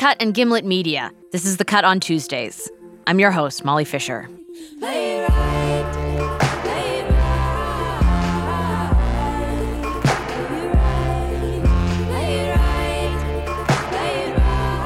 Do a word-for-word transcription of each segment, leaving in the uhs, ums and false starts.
Cut and Gimlet Media. This is The Cut on Tuesdays. I'm your host, Molly Fisher. Play it right, play it right, play it right, play it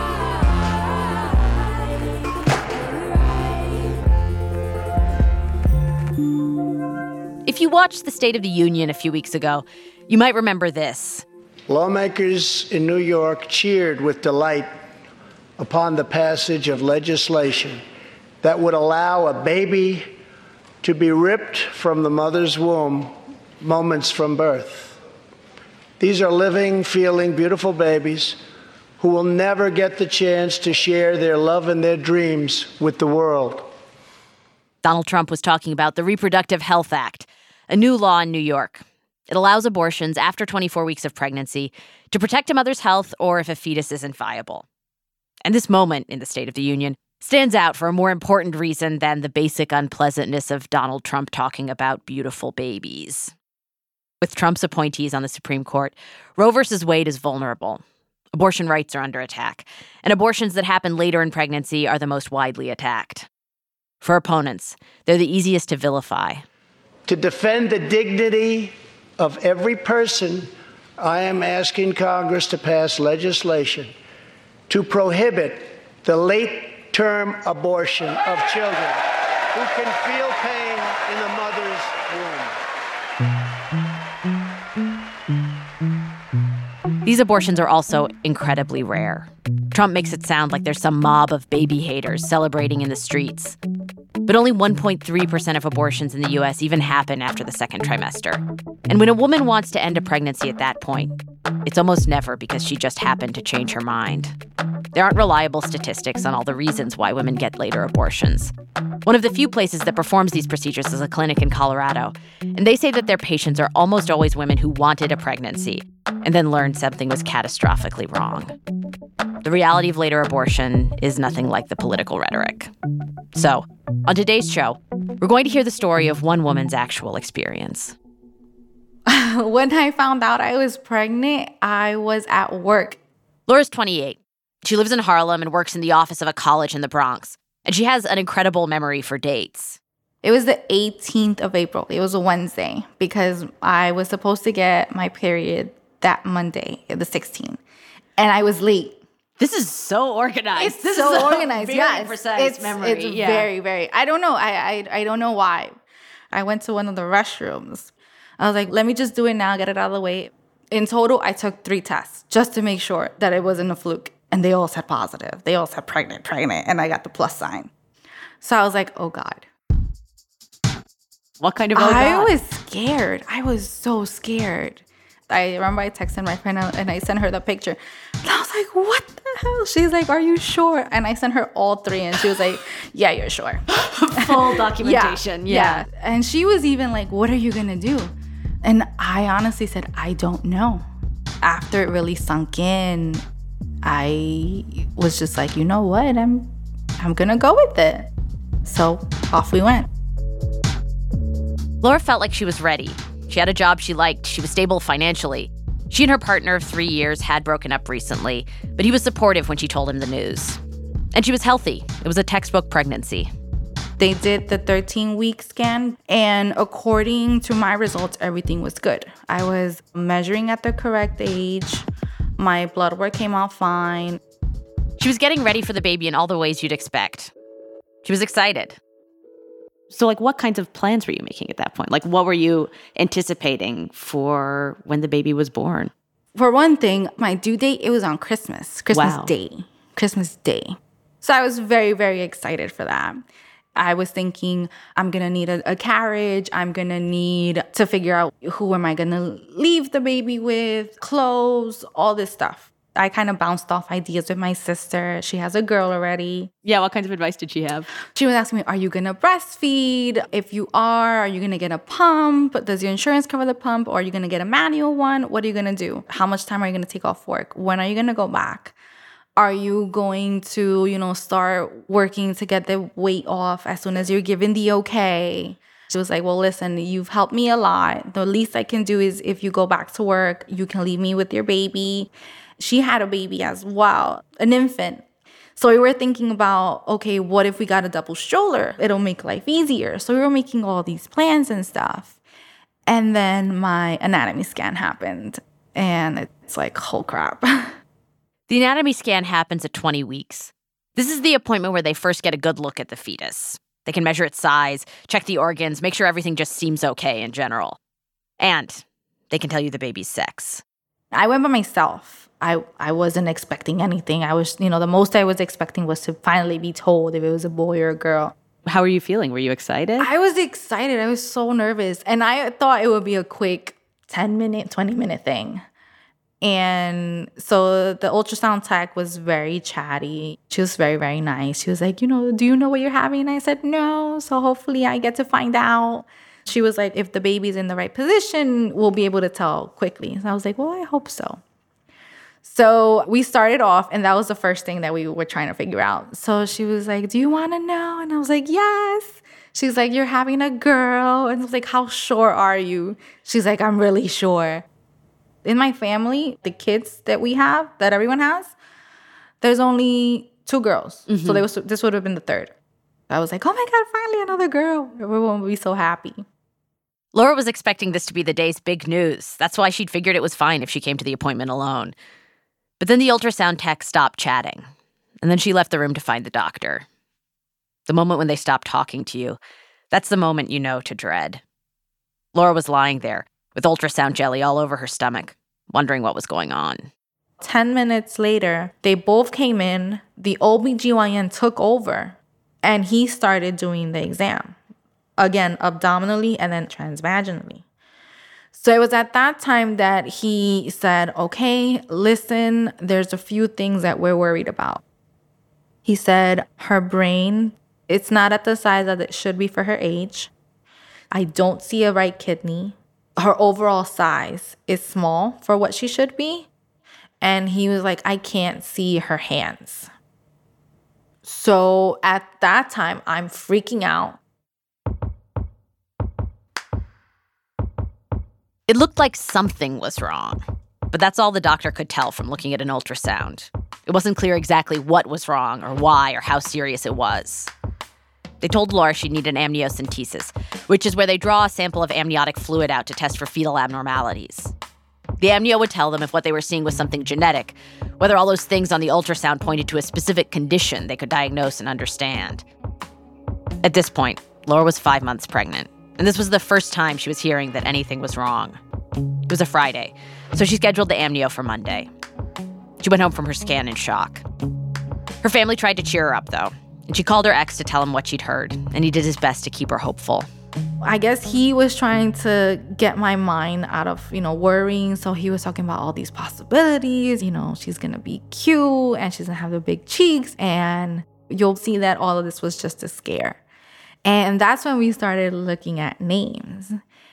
right. If you watched the State of the Union a few weeks ago, you might remember this. Lawmakers in New York cheered with delight upon the passage of legislation that would allow a baby to be ripped from the mother's womb moments from birth. These are living, feeling, beautiful babies who will never get the chance to share their love and their dreams with the world. Donald Trump was talking about the Reproductive Health Act, a new law in New York. It allows abortions after twenty-four weeks of pregnancy to protect a mother's health or if a fetus isn't viable. And this moment in the State of the Union stands out for a more important reason than the basic unpleasantness of Donald Trump talking about beautiful babies. With Trump's appointees on the Supreme Court, Roe versus Wade is vulnerable. Abortion rights are under attack, and abortions that happen later in pregnancy are the most widely attacked. For opponents, they're the easiest to vilify. To defend the dignity of every person, I am asking Congress to pass legislation to prohibit the late-term abortion of children who can feel pain in the mother's womb. These abortions are also incredibly rare. Trump makes it sound like there's some mob of baby haters celebrating in the streets. But only one point three percent of abortions in the U S even happen after the second trimester. And when a woman wants to end a pregnancy at that point, it's almost never because she just happened to change her mind. There aren't reliable statistics on all the reasons why women get later abortions. One of the few places that performs these procedures is a clinic in Colorado, and they say that their patients are almost always women who wanted a pregnancy and then learned something was catastrophically wrong. The reality of later abortion is nothing like the political rhetoric. So, on today's show, we're going to hear the story of one woman's actual experience. When I found out I was pregnant, I was at work. Laura's twenty-eight. She lives in Harlem and works in the office of a college in the Bronx. And she has an incredible memory for dates. It was the eighteenth of April. It was a Wednesday because I was supposed to get my period that Monday, the sixteenth. And I was late. This is so organized. It's this so is organized. Very yeah, precise it's, memory. It's yeah. very, very. I don't know. I, I I don't know why. I went to one of the restrooms. I was like, let me just do it now, get it out of the way. In total, I took three tests just to make sure that it wasn't a fluke. And they all said positive. They all said pregnant, pregnant. And I got the plus sign. So I was like, oh, God. What kind of oh, I God? was scared. I was so scared. I remember I texted my friend and I sent her the picture. And I was like, what the hell? She's like, are you sure? And I sent her all three. And she was like, yeah, you're sure. Full documentation. yeah, yeah. And she was even like, what are you going to do? And I honestly said, I don't know. After it really sunk in, I was just like, you know what? I'm I'm going to go with it. So off we went. Laura felt like she was ready. She had a job she liked. She was stable financially. She and her partner of three years had broken up recently, but he was supportive when she told him the news. And she was healthy. It was a textbook pregnancy. They did the thirteen-week scan, and according to my results, everything was good. I was measuring at the correct age. My blood work came out fine. She was getting ready for the baby in all the ways you'd expect. She was excited. So, like, what kinds of plans were you making at that point? Like, what were you anticipating for when the baby was born? For one thing, my due date, it was on Christmas. Christmas Wow. Day. Christmas Day. So I was very, very excited for that. I was thinking, I'm going to need a, a carriage. I'm going to need to figure out who am I going to leave the baby with, clothes, all this stuff. I kind of bounced off ideas with my sister. She has a girl already. Yeah, what kinds of advice did she have? She was asking me, are you going to breastfeed? If you are, are you going to get a pump? Does your insurance cover the pump? Or are you going to get a manual one? What are you going to do? How much time are you going to take off work? When are you going to go back? Are you going to, you know, start working to get the weight off as soon as you're given the okay? She was like, well, listen, you've helped me a lot. The least I can do is if you go back to work, you can leave me with your baby. She had a baby as well, an infant. So we were thinking about, okay, what if we got a double stroller? It'll make life easier. So we were making all these plans and stuff. And then my anatomy scan happened. And it's like, oh crap. The anatomy scan happens at twenty weeks. This is the appointment where they first get a good look at the fetus. They can measure its size, check the organs, make sure everything just seems okay in general. And they can tell you the baby's sex. I went by myself. I, I wasn't expecting anything. I was, you know, the most I was expecting was to finally be told if it was a boy or a girl. How were you feeling? Were you excited? I was excited. I was so nervous. And I thought it would be a quick ten minute, twenty minute thing. And so the ultrasound tech was very chatty. She was very, very nice. She was like, you know, do you know what you're having? And I said, no. So hopefully I get to find out. She was like, if the baby's in the right position, we'll be able to tell quickly. So I was like, well, I hope so. So we started off, and that was the first thing that we were trying to figure out. So she was like, do you want to know? And I was like, yes. She's like, you're having a girl. And I was like, how sure are you? She's like, I'm really sure. In my family, the kids that we have, that everyone has, there's only two girls. Mm-hmm. So they was, this would have been the third. I was like, oh my God, finally another girl. Everyone would be so happy. Laura was expecting this to be the day's big news. That's why she'd figured it was fine if she came to the appointment alone. But then the ultrasound tech stopped chatting, and then she left the room to find the doctor. The moment when they stop talking to you, that's the moment you know to dread. Laura was lying there, with ultrasound jelly all over her stomach, wondering what was going on. Ten minutes later, they both came in, the O B G Y N took over, and he started doing the exam. Again, abdominally and then transvaginally. So it was at that time that he said, okay, listen, there's a few things that we're worried about. He said, her brain, it's not at the size that it should be for her age. I don't see a right kidney. Her overall size is small for what she should be. And he was like, I can't see her hands. So at that time, I'm freaking out. It looked like something was wrong, but that's all the doctor could tell from looking at an ultrasound. It wasn't clear exactly what was wrong or why or how serious it was. They told Laura she'd need an amniocentesis, which is where they draw a sample of amniotic fluid out to test for fetal abnormalities. The amnio would tell them if what they were seeing was something genetic, whether all those things on the ultrasound pointed to a specific condition they could diagnose and understand. At this point, Laura was five months pregnant. And this was the first time she was hearing that anything was wrong. It was a Friday, so she scheduled the amnio for Monday. She went home from her scan in shock. Her family tried to cheer her up, though, and she called her ex to tell him what she'd heard, and he did his best to keep her hopeful. I guess he was trying to get my mind out of, you know, worrying. So he was talking about all these possibilities. You know, she's going to be cute, and she's going to have the big cheeks, and you'll see that all of this was just a scare. And that's when we started looking at names.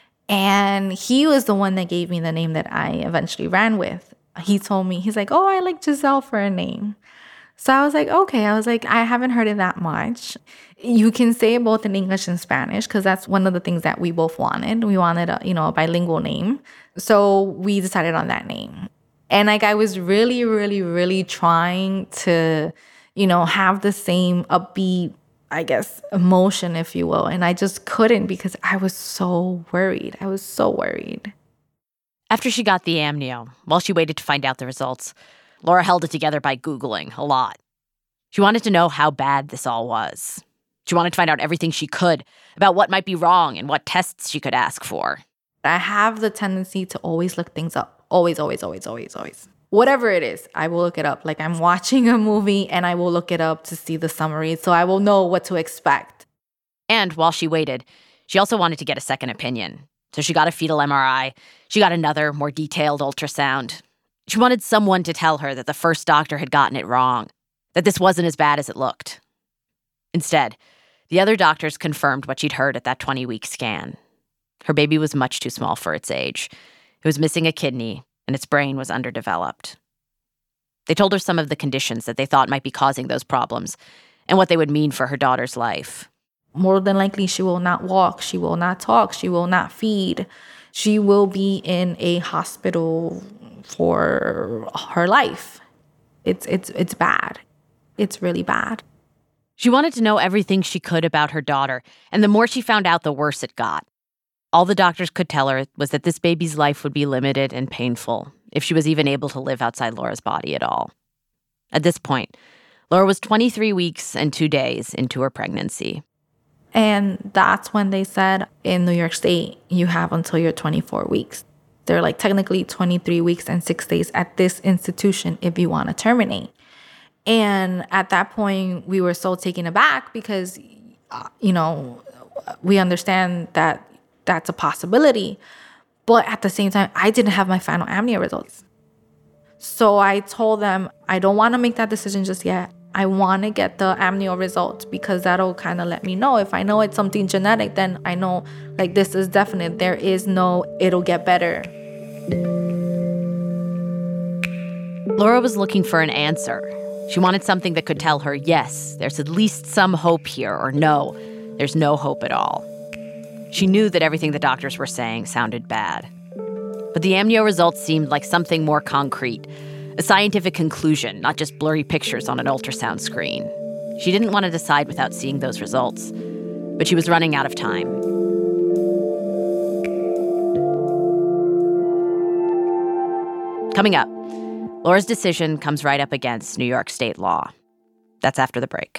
And he was the one that gave me the name that I eventually ran with. He told me, he's like, oh, I like Giselle for a name. So I was like, okay. I was like, I haven't heard it that much. You can say it both in English and Spanish, because that's one of the things that we both wanted. We wanted a, you know, a bilingual name. So we decided on that name. And like, I was really, really, really trying to, you know, have the same upbeat, I guess, emotion, if you will. And I just couldn't, because I was so worried. I was so worried. After she got the amnio, while she waited to find out the results, Laura held it together by Googling a lot. She wanted to know how bad this all was. She wanted to find out everything she could about what might be wrong and what tests she could ask for. I have the tendency to always look things up. Always, always, always, always, always. Whatever it is, I will look it up. Like, I'm watching a movie and I will look it up to see the summary, so I will know what to expect. And while she waited, she also wanted to get a second opinion. So she got a fetal M R I. She got another, more detailed ultrasound. She wanted someone to tell her that the first doctor had gotten it wrong, that this wasn't as bad as it looked. Instead, the other doctors confirmed what she'd heard at that twenty-week scan. Her baby was much too small for its age. It was missing a kidney, and its brain was underdeveloped. They told her some of the conditions that they thought might be causing those problems and what they would mean for her daughter's life. More than likely, she will not walk, she will not talk, she will not feed. She will be in a hospital for her life. It's it's it's bad. it's really bad. She wanted to know everything she could about her daughter, and the more she found out, the worse it got. All the doctors could tell her was that this baby's life would be limited and painful, if she was even able to live outside Laura's body at all. At this point, Laura was twenty-three weeks and two days into her pregnancy. And that's when they said, in New York State, you have until you're twenty-four weeks. They're like technically twenty-three weeks and six days at this institution if you want to terminate. And at that point, we were so taken aback because, uh, you know, we understand that that's a possibility. But at the same time, I didn't have my final amnio results. So I told them, I don't want to make that decision just yet. I want to get the amnio results because that'll kind of let me know. If I know it's something genetic, then I know, like, this is definite. There is no, it'll get better. Laura was looking for an answer. She wanted something that could tell her, yes, there's at least some hope here, or no, there's no hope at all. She knew that everything the doctors were saying sounded bad. But the amnio results seemed like something more concrete, a scientific conclusion, not just blurry pictures on an ultrasound screen. She didn't want to decide without seeing those results, but she was running out of time. Coming up, Laura's decision comes right up against New York state law. That's after the break.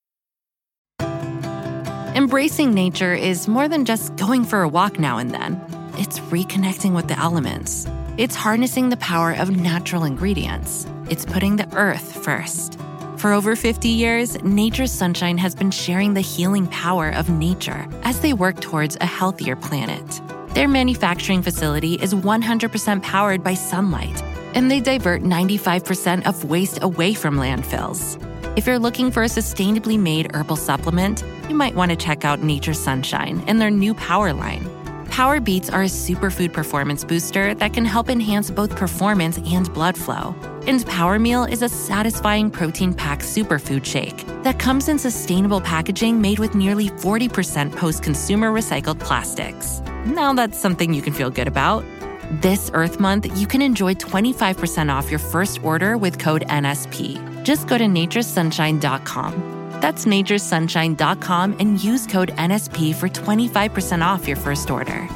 Embracing nature is more than just going for a walk now and then. It's reconnecting with the elements. It's harnessing the power of natural ingredients. It's putting the earth first. For over fifty years, Nature's Sunshine has been sharing the healing power of nature as they work towards a healthier planet. Their manufacturing facility is one hundred percent powered by sunlight, and they divert ninety-five percent of waste away from landfills. If you're looking for a sustainably made herbal supplement, you might want to check out Nature's Sunshine and their new Power line. Power Beats are a superfood performance booster that can help enhance both performance and blood flow. And Power Meal is a satisfying protein-packed superfood shake that comes in sustainable packaging made with nearly forty percent post-consumer recycled plastics. Now that's something you can feel good about. This Earth Month, you can enjoy twenty-five percent off your first order with code N S P. Just go to nature's sunshine dot com. That's nature's sunshine dot com and use code N S P for twenty-five percent off your first order.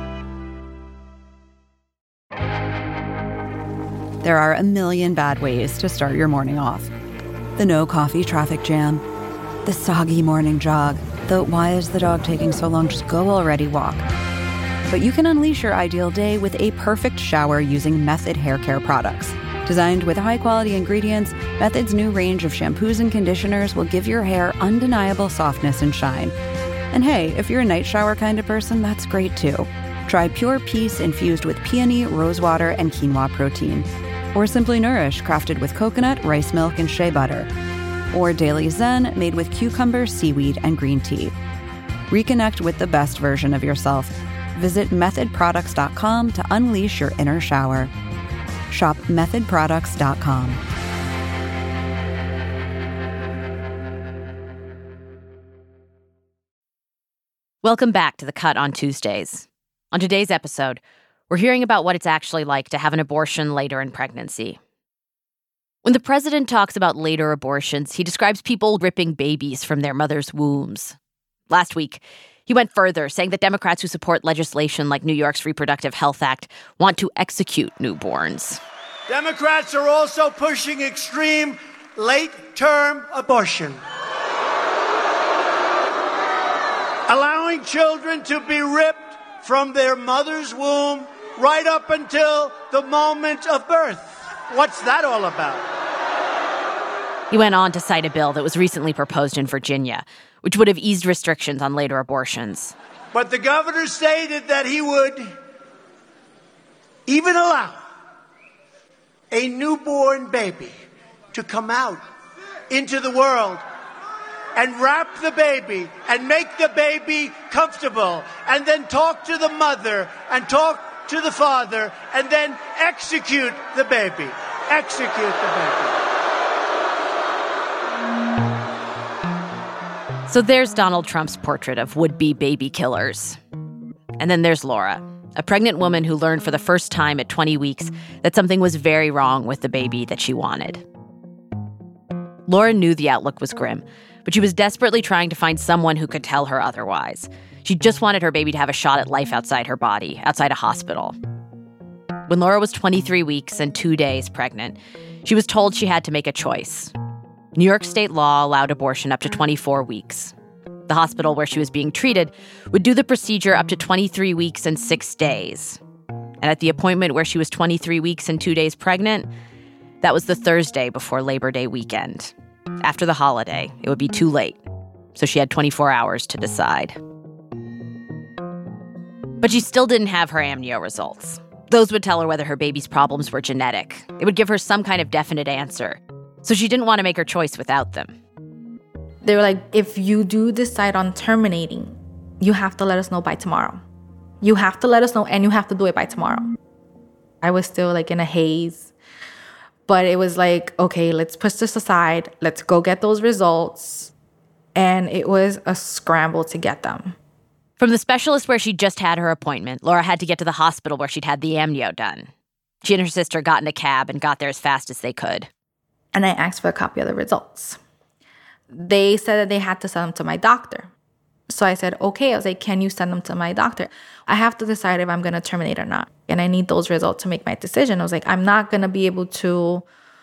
There are a million bad ways to start your morning off. The no coffee traffic jam, the soggy morning jog, the why is the dog taking so long, just go already walk. But you can unleash your ideal day with a perfect shower using Method hair care products. Designed with high-quality ingredients, Method's new range of shampoos and conditioners will give your hair undeniable softness and shine. And hey, if you're a night shower kind of person, that's great too. Try Pure Peace infused with peony, rosewater, and quinoa protein. Or Simply Nourish, crafted with coconut, rice milk, and shea butter. Or Daily Zen, made with cucumber, seaweed, and green tea. Reconnect with the best version of yourself. Visit method products dot com to unleash your inner shower. Shop method products dot com. Welcome back to The Cut on Tuesdays. On today's episode, we're hearing about what it's actually like to have an abortion later in pregnancy. When the president talks about later abortions, he describes people ripping babies from their mothers' wombs. Last week, he went further, saying that Democrats who support legislation like New York's Reproductive Health Act want to execute newborns. Democrats are also pushing extreme late-term abortion, allowing children to be ripped from their mother's womb right up until the moment of birth. What's that all about? He went on to cite a bill that was recently proposed in Virginia, which would have eased restrictions on later abortions. But the governor stated that he would even allow a newborn baby to come out into the world and wrap the baby and make the baby comfortable and then talk to the mother and talk to the father and then execute the baby. Execute the baby. So there's Donald Trump's portrait of would-be baby killers. And then there's Laura, a pregnant woman who learned for the first time at twenty weeks that something was very wrong with the baby that she wanted. Laura knew the outlook was grim, but she was desperately trying to find someone who could tell her otherwise. She just wanted her baby to have a shot at life outside her body, outside a hospital. When Laura was twenty-three weeks and two days pregnant, she was told she had to make a choice. New York state law allowed abortion up to twenty-four weeks. The hospital where she was being treated would do the procedure up to twenty-three weeks and six days. And at the appointment where she was twenty-three weeks and two days pregnant, that was the Thursday before Labor Day weekend. After the holiday, it would be too late, so she had twenty-four hours to decide. But she still didn't have her amnio results. Those would tell her whether her baby's problems were genetic. It would give her some kind of definite answer. So she didn't want to make her choice without them. They were like, if you do decide on terminating, you have to let us know by tomorrow. You have to let us know, and you have to do it by tomorrow. I was still like in a haze. But it was like, okay, let's push this aside. Let's go get those results. And it was a scramble to get them. From the specialist where she'd just had her appointment, Laura had to get to the hospital where she'd had the amnio done. She and her sister got in a cab and got there as fast as they could. And I asked for a copy of the results. They said that they had to send them to my doctor. So I said, okay. I was like, can you send them to my doctor? I have to decide if I'm going to terminate or not. And I need those results to make my decision. I was like, I'm not going to be able to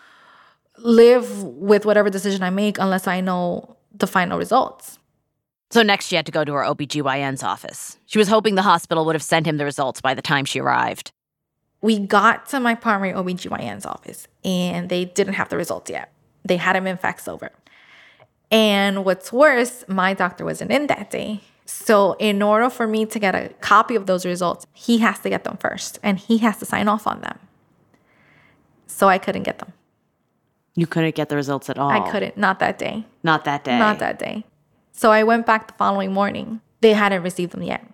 live with whatever decision I make unless I know the final results. So next she had to go to her O B G Y N's office. She was hoping the hospital would have sent him the results by the time she arrived. We got to my primary O B G Y N's office, and they didn't have the results yet. They had them in fax over. And what's worse, my doctor wasn't in that day. So in order for me to get a copy of those results, he has to get them first, and he has to sign off on them. So I couldn't get them. You couldn't get the results at all? I couldn't. Not that day. Not that day? Not that day. So I went back the following morning. They hadn't received them yet.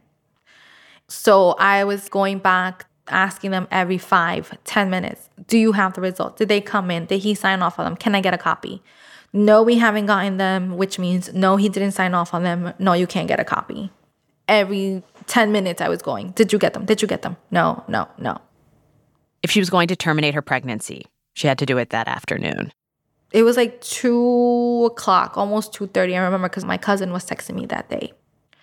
So I was going back, asking them every five, ten minutes, do you have the results? Did they come in? Did he sign off on them? Can I get a copy? No, we haven't gotten them, which means no, he didn't sign off on them. No, you can't get a copy. Every ten minutes I was going, did you get them? Did you get them? No, no, no. If she was going to terminate her pregnancy, she had to do it that afternoon. It was like two o'clock, almost two thirty. I remember because my cousin was texting me that day.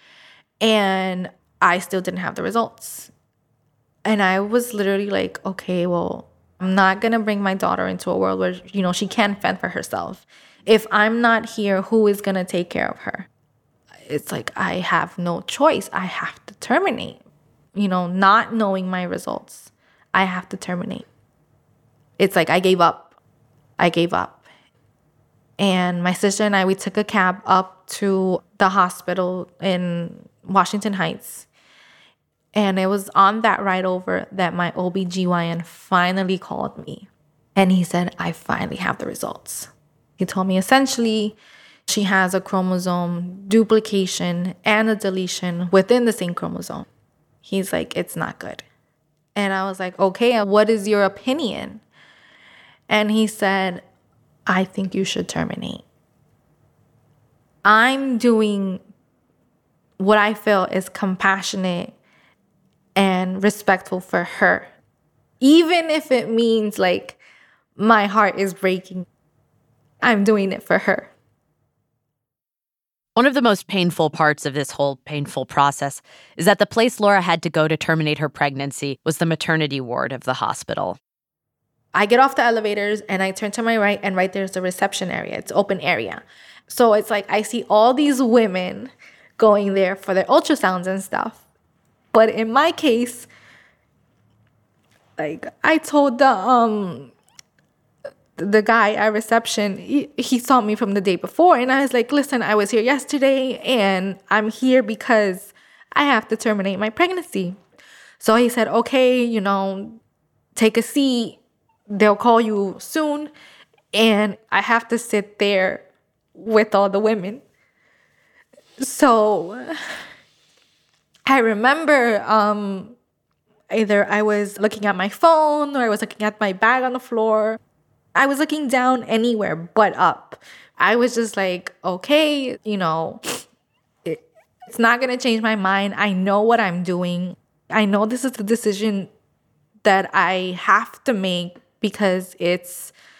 And I still didn't have the results. And I was literally like, okay, well, I'm not going to bring my daughter into a world where, you know, she can't fend for herself. If I'm not here, who is going to take care of her? It's like I have no choice. I have to terminate. You know, not knowing my results, I have to terminate. It's like I gave up. I gave up. And my sister and I, we took a cab up to the hospital in Washington Heights. And it was on that ride over that my O B G Y N finally called me. And he said, I finally have the results. He told me essentially she has a chromosome duplication and a deletion within the same chromosome. He's like, it's not good. And I was like, okay, what is your opinion? And he said, I think you should terminate. I'm doing what I feel is compassionate and respectful for her. Even if it means like my heart is breaking, I'm doing it for her. One of the most painful parts of this whole painful process is that the place Laura had to go to terminate her pregnancy was the maternity ward of the hospital. I get off the elevators and I turn to my right, and right there's the reception area. It's open area. So it's like I see all these women going there for their ultrasounds and stuff. But in my case, like I told the um the guy at reception, he, he saw me from the day before, and I was like, listen, I was here yesterday and I'm here because I have to terminate my pregnancy. So he said, okay, you know, take a seat. They'll call you soon. And I have to sit there with all the women. So I remember um, either I was looking at my phone or I was looking at my bag on the floor. I was looking down anywhere but up. I was just like, okay, you know, it, it's not going to change my mind. I know what I'm doing. I know this is the decision that I have to make because it's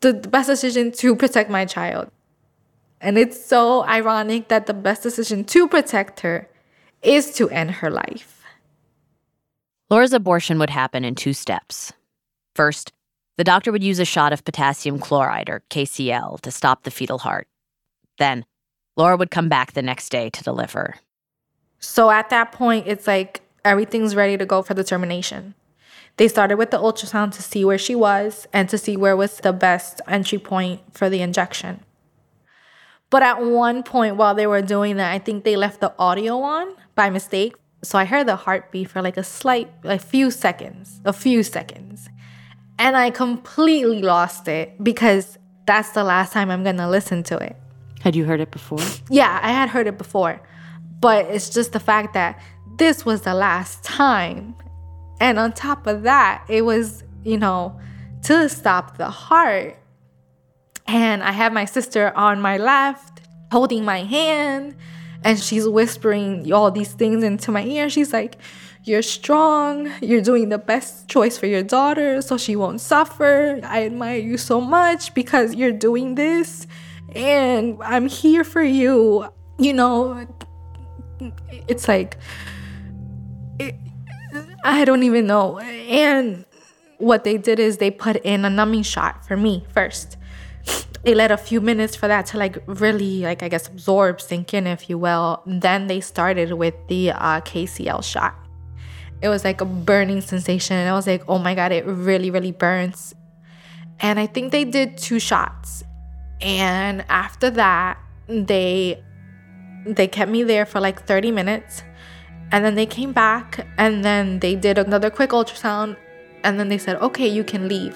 the, the best decision to protect my child. And it's so ironic that the best decision to protect her is to end her life. Laura's abortion would happen in two steps. First, the doctor would use a shot of potassium chloride, or K C L, to stop the fetal heart. Then, Laura would come back the next day to deliver. So at that point, it's like everything's ready to go for the termination. They started with the ultrasound to see where she was and to see where was the best entry point for the injection. But at one point while they were doing that, I think they left the audio on by mistake. So I heard the heartbeat for like a slight, a few seconds, a few seconds. And I completely lost it because that's the last time I'm going to listen to it. Had you heard it before? Yeah, I had heard it before. But it's just the fact that this was the last time. And on top of that, it was, you know, to stop the heart. And I had my sister on my left holding my hand. And she's whispering all these things into my ear. She's like, you're strong. You're doing the best choice for your daughter so she won't suffer. I admire you so much because you're doing this. And I'm here for you. You know, it's like, it, I don't even know. And what they did is they put in a numbing shot for me first. They let a few minutes for that to like really, like I guess, absorb, sink in, if you will. Then they started with the uh, K C L shot. It was like a burning sensation. And I was like, oh my God, it really, really burns. And I think they did two shots. And after that, they they kept me there for like thirty minutes. And then they came back and then they did another quick ultrasound. And then they said, okay, you can leave.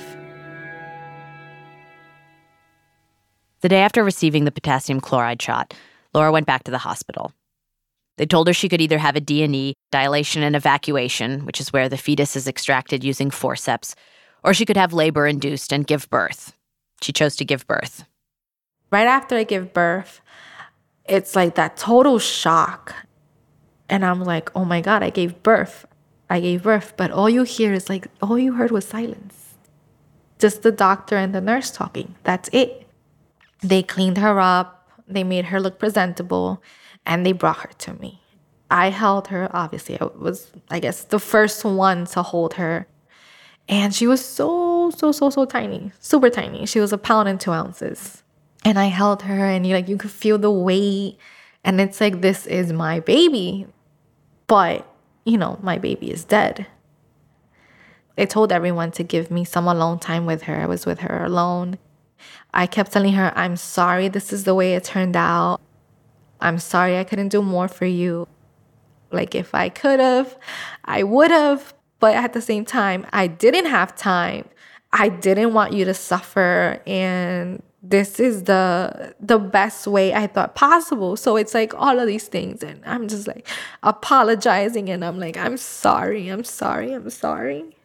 The day after receiving the potassium chloride shot, Laura went back to the hospital. They told her she could either have a D and E, dilation and evacuation, which is where the fetus is extracted using forceps, or she could have labor-induced and give birth. She chose to give birth. Right after I give birth, it's like that total shock. And I'm like, oh my God, I gave birth. I gave birth. But all you hear is like, all you heard was silence. Just the doctor and the nurse talking. That's it. They cleaned her up, they made her look presentable, and they brought her to me. I held her, obviously. I was, I guess, the first one to hold her. And she was so, so, so, so tiny, super tiny. She was a pound and two ounces. And I held her, and you like you could feel the weight. And it's like, this is my baby. But, you know, my baby is dead. I told everyone to give me some alone time with her. I was with her alone. I kept telling her, I'm sorry this is the way it turned out. I'm sorry I couldn't do more for you. Like, if I could have, I would have. But at the same time, I didn't have time. I didn't want you to suffer. And this is the the best way I thought possible. So it's like all of these things. And I'm just like apologizing. And I'm like, I'm sorry. I'm sorry. I'm sorry.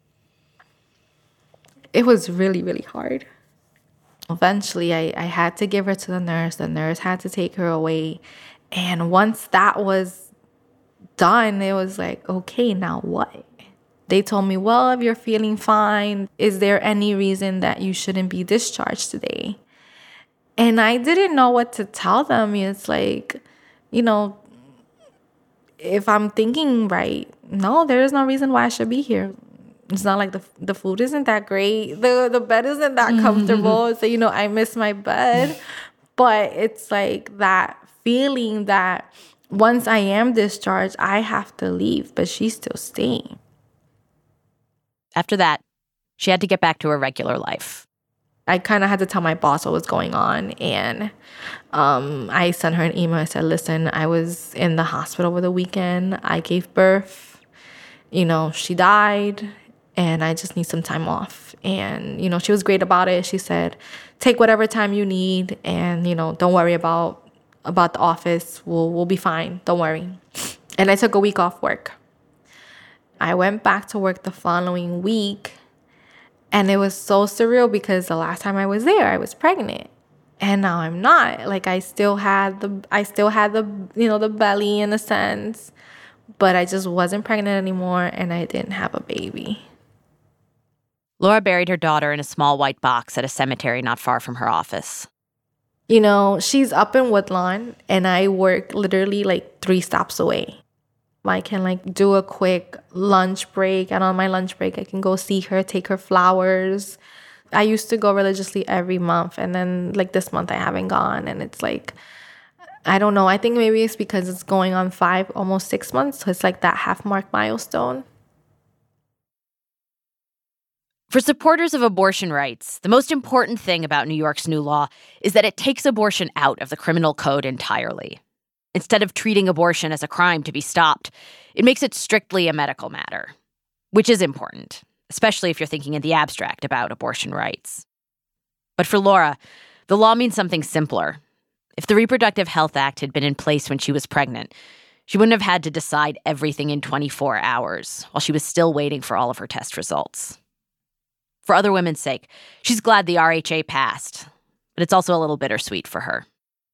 It was really, really hard. Eventually, I, I had to give her to the nurse. The nurse had to take her away. And once that was done, it was like, okay, now what? They told me, well, if you're feeling fine, is there any reason that you shouldn't be discharged today? And I didn't know what to tell them. It's like, you know, if I'm thinking right, no, there is no reason why I should be here. It's not like the the food isn't that great. The the bed isn't that comfortable. So, you know, I miss my bed. But it's like that feeling that once I am discharged, I have to leave. But she's still staying. After that, she had to get back to her regular life. I kind of had to tell my boss what was going on. And um, I sent her an email. I said, listen, I was in the hospital over the weekend. I gave birth. You know, she died. And I just need some time off. And, you know, she was great about it. She said, take whatever time you need. And, you know, don't worry about about the office. We'll, we'll be fine. Don't worry. And I took a week off work. I went back to work the following week. And it was so surreal because the last time I was there, I was pregnant. And now I'm not. Like, I still had the, I still had the, you know, the belly in a sense. But I just wasn't pregnant anymore. And I didn't have a baby. Laura buried her daughter in a small white box at a cemetery not far from her office. You know, she's up in Woodlawn, and I work literally like three stops away. I can like do a quick lunch break, and on my lunch break, I can go see her, take her flowers. I used to go religiously every month, and then like this month I haven't gone, and it's like, I don't know. I think maybe it's because it's going on five, almost six months, so it's like that half mark milestone. For supporters of abortion rights, the most important thing about New York's new law is that it takes abortion out of the criminal code entirely. Instead of treating abortion as a crime to be stopped, it makes it strictly a medical matter, which is important, especially if you're thinking in the abstract about abortion rights. But for Laura, the law means something simpler. If the Reproductive Health Act had been in place when she was pregnant, she wouldn't have had to decide everything in twenty-four hours while she was still waiting for all of her test results. For other women's sake, she's glad the R H A passed, but it's also a little bittersweet for her.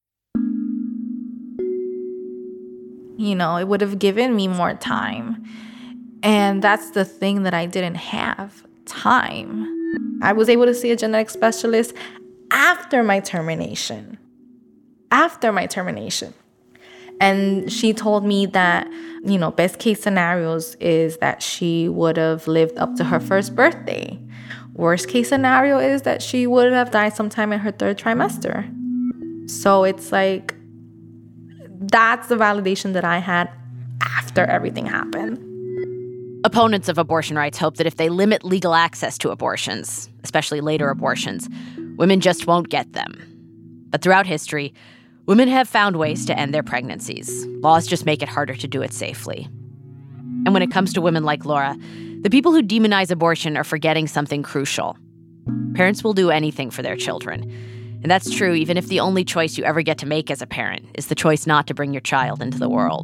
You know, it would have given me more time. And that's the thing that I didn't have, time. I was able to see a genetic specialist after my termination. After my termination. And she told me that, you know, best case scenarios is that she would have lived up to her first birthday. Worst case scenario is that she would have died sometime in her third trimester. So it's like, that's the validation that I had after everything happened. Opponents of abortion rights hope that if they limit legal access to abortions, especially later abortions, women just won't get them. But throughout history, women have found ways to end their pregnancies. Laws just make it harder to do it safely. And when it comes to women like Laura, the people who demonize abortion are forgetting something crucial. Parents will do anything for their children. And that's true even if the only choice you ever get to make as a parent is the choice not to bring your child into the world.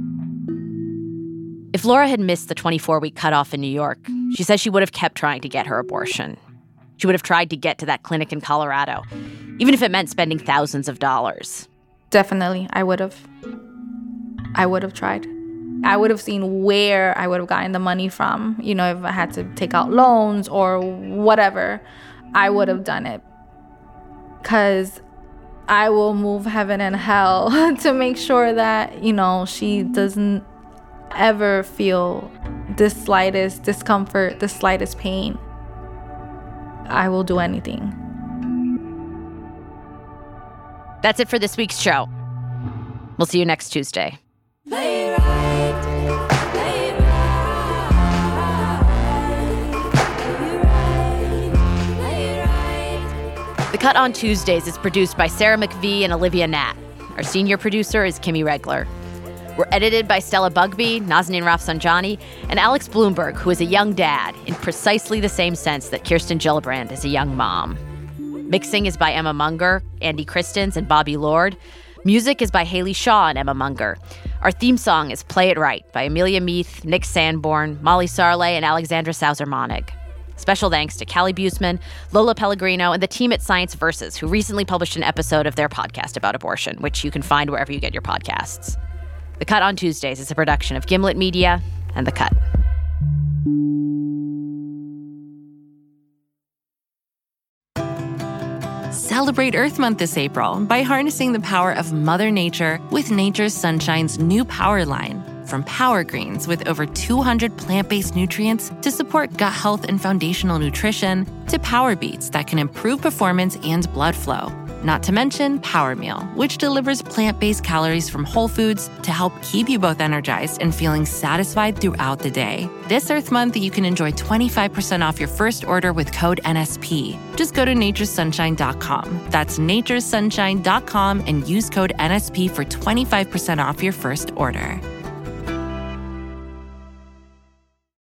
If Laura had missed the twenty-four-week cutoff in New York, she says she would have kept trying to get her abortion. She would have tried to get to that clinic in Colorado, even if it meant spending thousands of dollars. Definitely, I would have. I would have tried. I would have seen where I would have gotten the money from. You know, if I had to take out loans or whatever, I would have done it. Because I will move heaven and hell to make sure that, you know, she doesn't ever feel the slightest discomfort, the slightest pain. I will do anything. That's it for this week's show. We'll see you next Tuesday. Play it right, play it right, play it right, play it right. The Cut on Tuesdays is produced by Sarah McVie and Olivia Natt. Our senior producer is Kimmy Regler. We're edited by Stella Bugby, Nazanin Rafsanjani, and Alex Bloomberg, who is a young dad in precisely the same sense that Kirsten Gillibrand is a young mom. Mixing is by Emma Munger, Andy Christens, and Bobby Lord. Music is by Haley Shaw and Emma Munger. Our theme song is Play It Right by Amelia Meath, Nick Sanborn, Molly Sarley, and Alexandra Sauser-Monig. Special thanks to Callie Buseman, Lola Pellegrino, and the team at Science Versus, who recently published an episode of their podcast about abortion, which you can find wherever you get your podcasts. The Cut on Tuesdays is a production of Gimlet Media and The Cut. Celebrate Earth Month this April by harnessing the power of Mother Nature with Nature's Sunshine's new Power line. From Power Greens with over two hundred plant-based nutrients to support gut health and foundational nutrition, to Power Beets that can improve performance and blood flow. Not to mention Power Meal, which delivers plant-based calories from whole foods to help keep you both energized and feeling satisfied throughout the day. This Earth Month, you can enjoy twenty-five percent off your first order with code N S P. Just go to natures sunshine dot com. That's natures sunshine dot com and use code N S P for twenty-five percent off your first order.